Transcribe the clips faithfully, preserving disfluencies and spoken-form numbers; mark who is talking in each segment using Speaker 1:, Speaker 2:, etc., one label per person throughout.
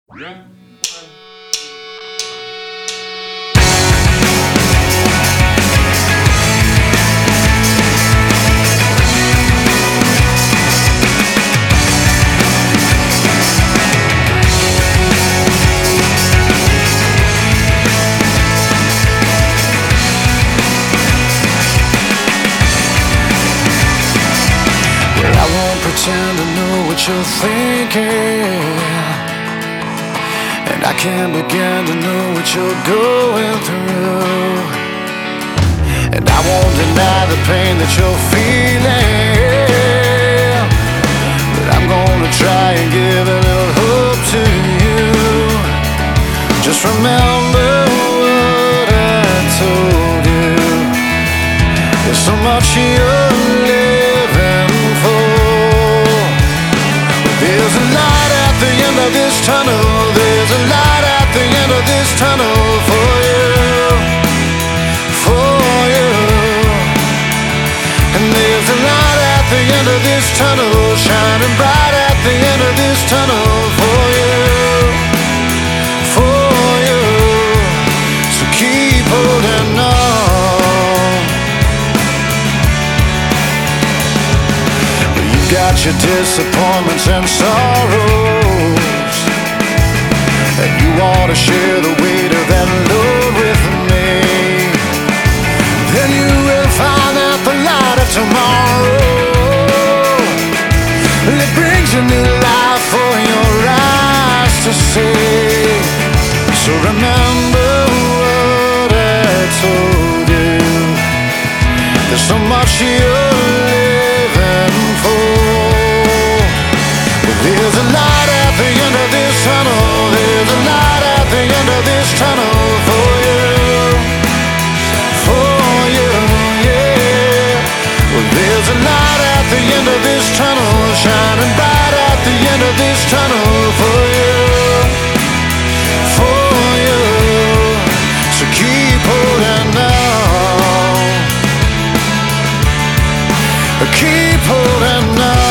Speaker 1: Pretend to know what you're thinking, and I can't begin to know what you're going through. And I won't deny the pain that you're feeling, but I'm gonna try and give a little hope to you. Just remember what I told you. There's so much you're living for. There's a light at the end of this tunnel. There's a light at the end of this tunnel for you, for you. And there's a light at the end of this tunnel, shining bright at the end of this tunnel for you, for you. So keep holding on. You've got your disappointments and sorrows, and you want to share the weight of that load with me. Then you will find out the light of tomorrow. It brings a new life for your eyes to see. So remember what I told you. There's so much you're living for. There's a light at the end of this tunnel. There's a light at the end of this tunnel for you, for you, yeah. Well, there's a light at the end of this tunnel, shining bright at the end of this tunnel for you, for you. So keep holding on, keep holding on.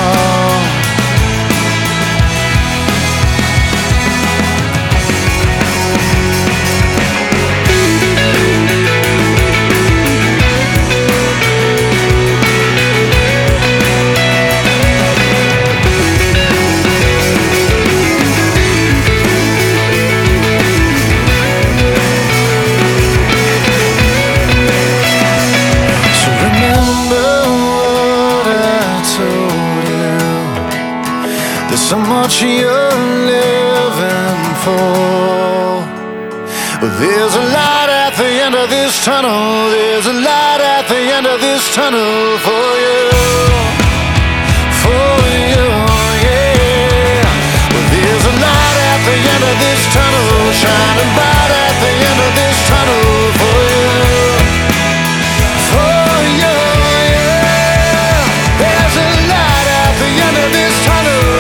Speaker 1: There's so much you're living for. There's a light at the end of this tunnel. There's a light at the end of this tunnel for you, for you, yeah. Well, there's a light at the end of this tunnel, shining bright at the end of this tunnel for you, for you, yeah. There's a light at the end of this tunnel.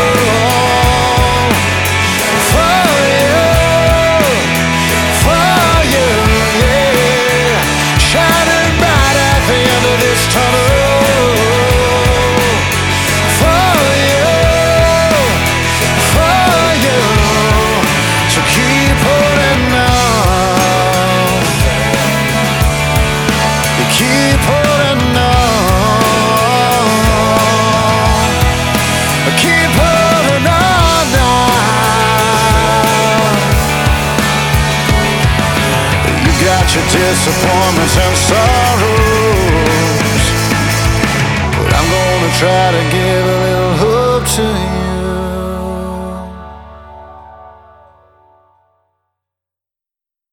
Speaker 1: Your disappointments and sorrows, but I'm gonna try to give a little hope to you.